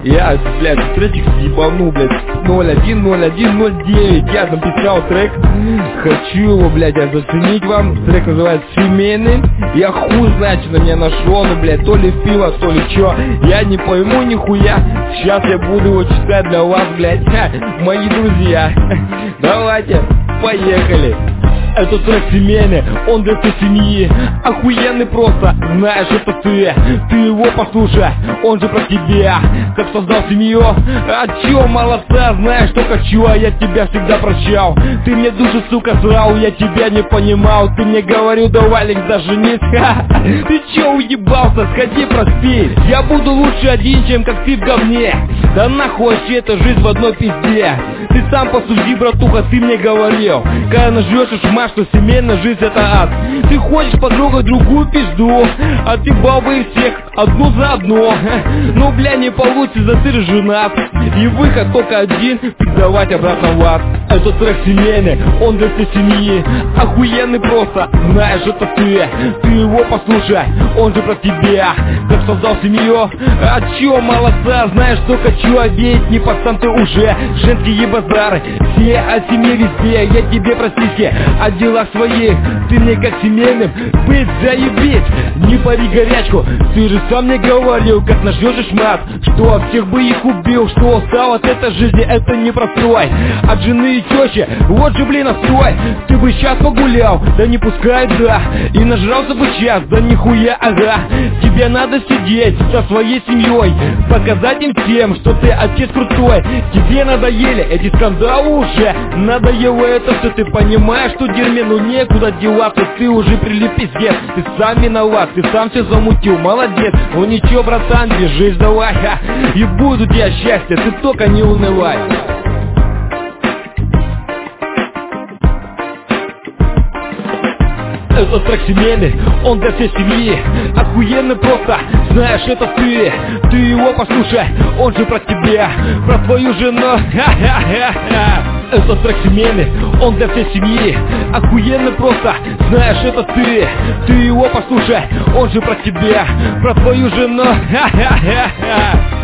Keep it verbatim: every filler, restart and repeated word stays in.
Я, блядь, тречик съебану, блядь. ноль один ноль один ноль девять. Я написал трек. Хочу его, блядь, я заценить вам. Трек называется «Семейный». Я хуй знает, что на меня нашло. Ну, блядь, то ли пиво, то ли чё. Я не пойму нихуя. Сейчас я буду его читать для вас, блядь. Ха, мои друзья. Давайте, поехали. Этот трек семейный, он для всей семьи. Охуенный просто, знаешь, это ты. Ты его послушай, он же про тебя. Как создал семью, а чё, молодца, знаешь, только чё. Я тебя всегда прощал. Ты мне душу, сука, срал, я тебя не понимал. Ты мне говорил, давай, Лекс, даже не ха. Ты чё уебался, сходи проспи. Я буду лучше один, чем как ты в говне. Да нахуй вообще эта жизнь в одной пизде. Ты сам посуди, братуха, ты мне говорил, когда нажрёшь и шмаш, что семейная жизнь это ад. Ты хочешь потрогать другую пизду, а ты бабы и всех одну за одно. Ну бля, не получится, ты же женат. И выход только один, передавать обратно в ад. Этот трек семейный, он для всей семьи. Охуенный просто, знаешь, это ты. Ты его послушай, он же про тебя. Как создал семью, а чё, молодца, знаешь, только чё, ведь не пацан ты уже. Женские базары, все о семье везде. Я тебе простите, о делах своих. Ты мне как семейным быть заебись. Не пари горячку, ты же сам мне говорил, как нажжешь мат, что всех бы их убил, что устал от этой жизни, это непростой. От жены и тещи, вот же блин, отстой. Ты бы сейчас погулял, да не пускай, да. И нажрался бы сейчас, да нихуя, ага. Тебе надо сидеть со своей семьей, показать им всем, что ты отец крутой. Тебе надоели эти скандалы уже, надоело это все, ты понимаешь, что дерьме, ну некуда деваться, ты уже прилип пиздец. Ты сам виноват, ты сам все замутил, молодец. Ну ничего, братан, держись, давай, ха. И будет у тебя счастье, ты только не унывай. Этот трек семейный, он для всей семьи. Охуенный просто, знаешь, это ты. Ты его послушай, он же про тебя, про твою жену. Ха-ха-ха-ха. Этот трек семейный, он для всей семьи. Охуенный просто, знаешь, это ты. Ты его послушай, он же про тебя, про твою жену. Ха-ха-ха-ха.